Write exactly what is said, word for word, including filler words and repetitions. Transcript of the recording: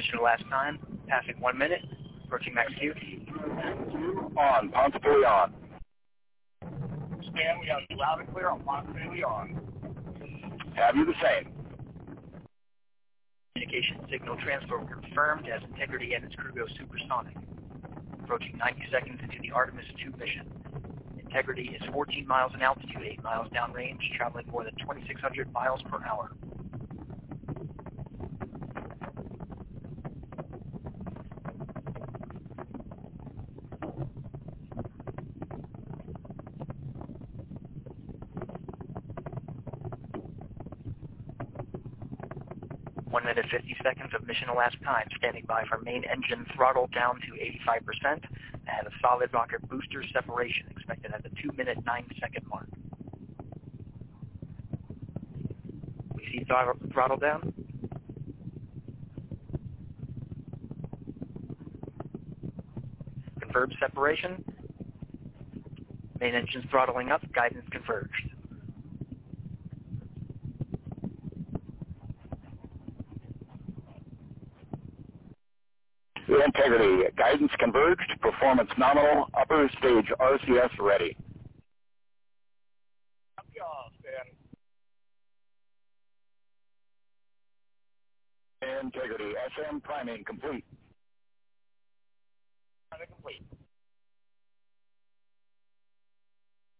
mission to last time. Passing one minute. Approaching max Q. On. Ponce on. Stan, we have you loud and clear on Ponce on. Have you the same? Communication signal transfer confirmed as Integrity and its crew go supersonic. Approaching ninety seconds into the Artemis two mission. Integrity is fourteen miles in altitude, eight miles downrange, traveling more than twenty-six hundred miles per hour. one minute fifty seconds of mission elapsed time. Standing by for main engine throttle down to eighty-five percent and a solid rocket booster separation expected at the two minute nine second mark. We see throttle, throttle down. Confirmed separation. Main engine's throttling up. Guidance converged. The Integrity, guidance converged, performance nominal, upper stage R C S ready. Copy all, Stan. Integrity, S M priming complete. Priming complete.